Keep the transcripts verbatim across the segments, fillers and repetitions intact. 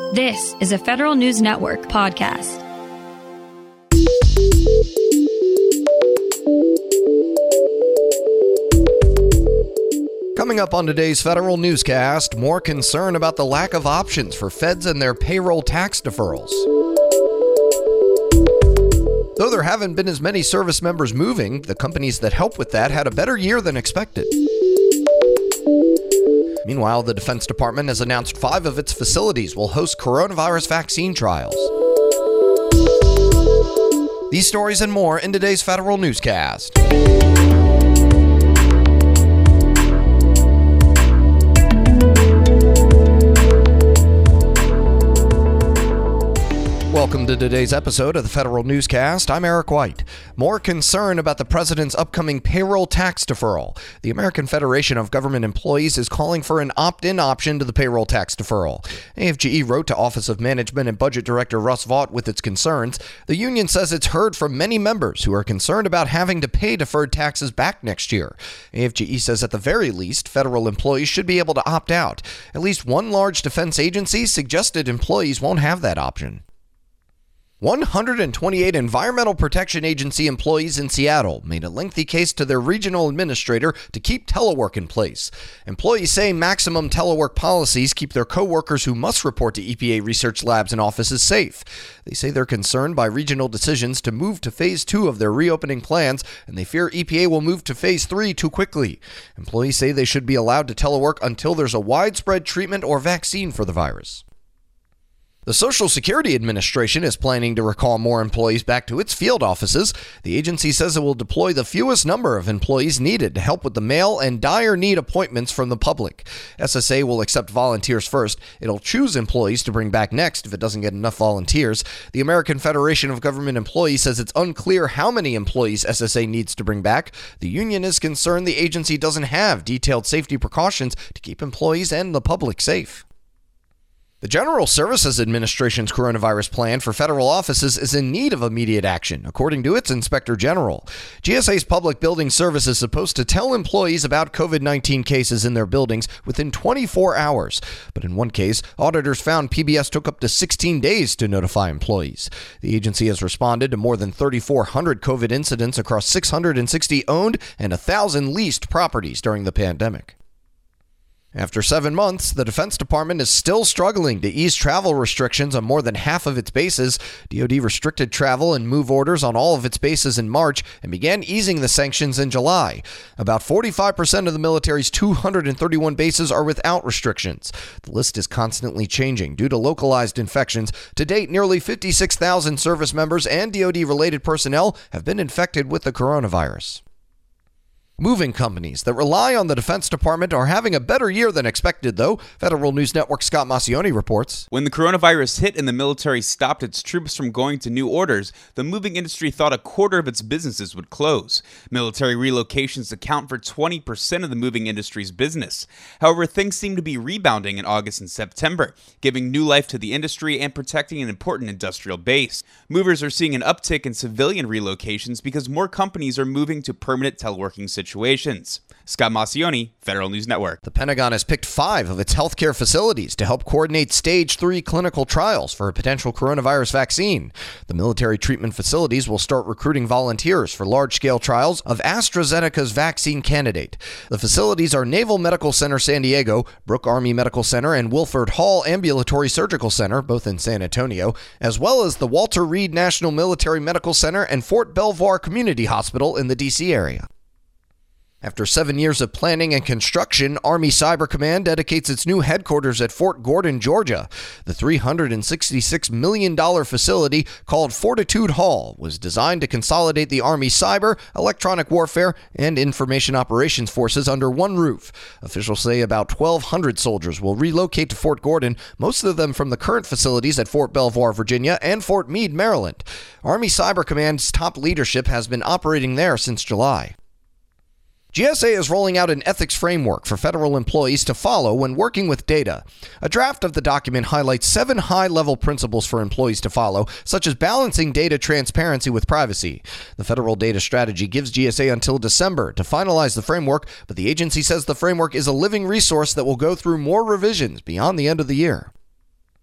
This is a Federal News Network podcast. Coming up on today's Federal Newscast, more concern about the lack of options for feds and their payroll tax deferrals. Though there haven't been as many service members moving, the companies that help with that had a better year than expected. Meanwhile, the Defense Department has announced five of its facilities will host coronavirus vaccine trials. These stories and more in today's Federal Newscast. Welcome to today's episode of the Federal Newscast. I'm Eric White. More concern about the president's upcoming payroll tax deferral. The American Federation of Government Employees is calling for an opt-in option to the payroll tax deferral. A F G E wrote to Office of Management and Budget Director Russ Vought with its concerns. The union says it's heard from many members who are concerned about having to pay deferred taxes back next year. A F G E says at the very least, federal employees should be able to opt out. At least one large defense agency suggested employees won't have that option. one hundred twenty-eight Environmental Protection Agency employees in Seattle made a lengthy case to their regional administrator to keep telework in place. Employees say maximum telework policies keep their coworkers who must report to E P A research labs and offices safe. They say they're concerned by regional decisions to move to phase two of their reopening plans, and they fear E P A will move to phase three too quickly. Employees say they should be allowed to telework until there's a widespread treatment or vaccine for the virus. The Social Security Administration is planning to recall more employees back to its field offices. The agency says it will deploy the fewest number of employees needed to help with the mail and dire need appointments from the public. S S A will accept volunteers first. It'll choose employees to bring back next if it doesn't get enough volunteers. The American Federation of Government Employees says it's unclear how many employees S S A needs to bring back. The union is concerned the agency doesn't have detailed safety precautions to keep employees and the public safe. The General Services Administration's coronavirus plan for federal offices is in need of immediate action, according to its Inspector General. G S A's Public Building Service is supposed to tell employees about covid nineteen cases in their buildings within twenty-four hours. But in one case, auditors found P B S took up to sixteen days to notify employees. The agency has responded to more than thirty-four hundred COVID incidents across six hundred sixty owned and one thousand leased properties during the pandemic. After seven months, the Defense Department is still struggling to ease travel restrictions on more than half of its bases. D O D restricted travel and move orders on all of its bases in March and began easing the sanctions in July. About forty-five percent of the military's two hundred thirty-one bases are without restrictions. The list is constantly changing due to localized infections. To date, nearly fifty-six thousand service members and D O D-related personnel have been infected with the coronavirus. Moving companies that rely on the Defense Department are having a better year than expected, though. Federal News Network's Scott Maucione reports. When the coronavirus hit and the military stopped its troops from going to new orders, the moving industry thought a quarter of its businesses would close. Military relocations account for twenty percent of the moving industry's business. However, things seem to be rebounding in August and September, giving new life to the industry and protecting an important industrial base. Movers are seeing an uptick in civilian relocations because more companies are moving to permanent teleworking situations. Situations. Scott Maucione, Federal News Network. The Pentagon has picked five of its healthcare facilities to help coordinate stage three clinical trials for a potential coronavirus vaccine. The military treatment facilities will start recruiting volunteers for large-scale trials of AstraZeneca's vaccine candidate. The facilities are Naval Medical Center San Diego, Brooke Army Medical Center, and Wilford Hall Ambulatory Surgical Center, both in San Antonio, as well as the Walter Reed National Military Medical Center and Fort Belvoir Community Hospital in the D C area. After seven years of planning and construction, Army Cyber Command dedicates its new headquarters at Fort Gordon, Georgia. The three hundred sixty-six million dollars facility, called Fortitude Hall, was designed to consolidate the Army cyber, electronic warfare, and information operations forces under one roof. Officials say about twelve hundred soldiers will relocate to Fort Gordon, most of them from the current facilities at Fort Belvoir, Virginia, and Fort Meade, Maryland. Army Cyber Command's top leadership has been operating there since July. G S A is rolling out an ethics framework for federal employees to follow when working with data. A draft of the document highlights seven high-level principles for employees to follow, such as balancing data transparency with privacy. The federal data strategy gives G S A until December to finalize the framework, but the agency says the framework is a living resource that will go through more revisions beyond the end of the year.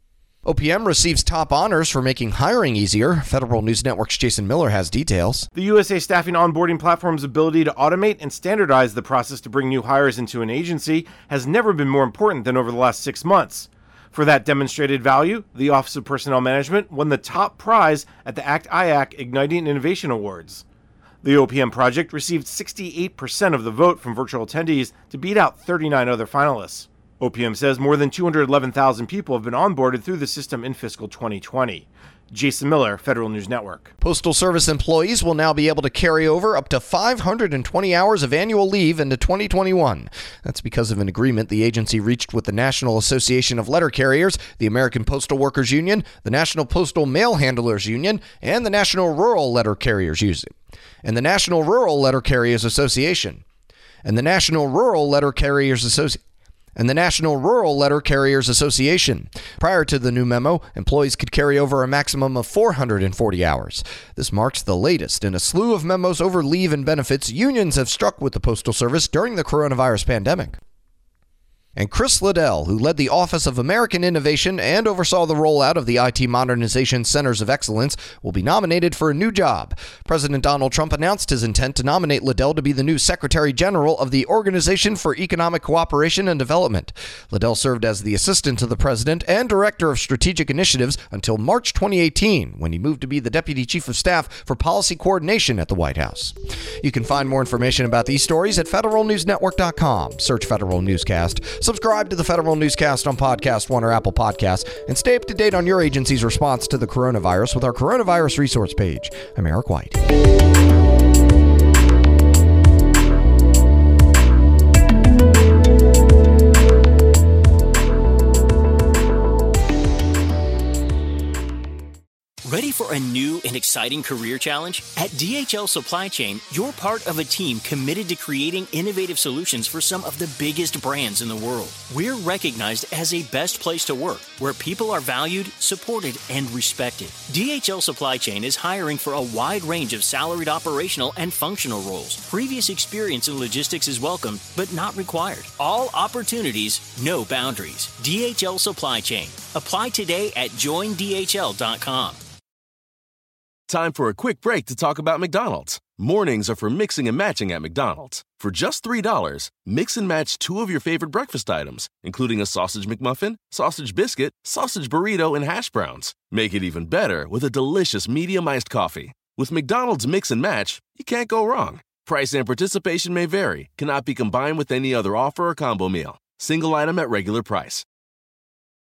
O P M receives top honors for making hiring easier. Federal News Network's Jason Miller has details. The U S A Staffing Onboarding Platform's ability to automate and standardize the process to bring new hires into an agency has never been more important than over the last six months. For that demonstrated value, the Office of Personnel Management won the top prize at the ACT I A C Igniting Innovation Awards. The O P M project received sixty-eight percent of the vote from virtual attendees to beat out thirty-nine other finalists. O P M says more than two hundred eleven thousand people have been onboarded through the system in fiscal twenty twenty. Jason Miller, Federal News Network. Postal Service employees will now be able to carry over up to five hundred twenty hours of annual leave into twenty twenty-one. That's because of an agreement the agency reached with the National Association of Letter Carriers, the American Postal Workers Union, the National Postal Mail Handlers Union, and the National Rural Letter Carriers Union, and the National Rural Letter Carriers Association, and the National Rural Letter Carriers Association. and the National Rural Letter Carriers Association. Prior to the new memo, employees could carry over a maximum of four hundred forty hours. This marks the latest in a slew of memos over leave and benefits unions have struck with the Postal Service during the coronavirus pandemic. And Chris Liddell, who led the Office of American Innovation and oversaw the rollout of the I T Modernization Centers of Excellence, will be nominated for a new job. President Donald Trump announced his intent to nominate Liddell to be the new Secretary General of the Organization for Economic Cooperation and Development. Liddell served as the Assistant to the President and Director of Strategic Initiatives until March twenty eighteen, when he moved to be the Deputy Chief of Staff for Policy Coordination at the White House. You can find more information about these stories at federal news network dot com. Search Federal Newscast. Subscribe to the Federal Newscast on Podcast One or Apple Podcasts, and stay up to date on your agency's response to the coronavirus with our coronavirus resource page. I'm Eric White. Ready for a new and exciting career challenge? At D H L Supply Chain, you're part of a team committed to creating innovative solutions for some of the biggest brands in the world. We're recognized as a best place to work, where people are valued, supported, and respected. D H L Supply Chain is hiring for a wide range of salaried operational and functional roles. Previous experience in logistics is welcome, but not required. All opportunities, no boundaries. D H L Supply Chain. Apply today at join d h l dot com. Time for a quick break to talk about McDonald's. Mornings are for mixing and matching at McDonald's. For just three dollars, mix and match two of your favorite breakfast items, including a sausage McMuffin, sausage biscuit, sausage burrito, and hash browns. Make it even better with a delicious medium iced coffee. With McDonald's Mix and Match, you can't go wrong. Price and participation may vary, cannot be combined with any other offer or combo meal. Single item at regular price.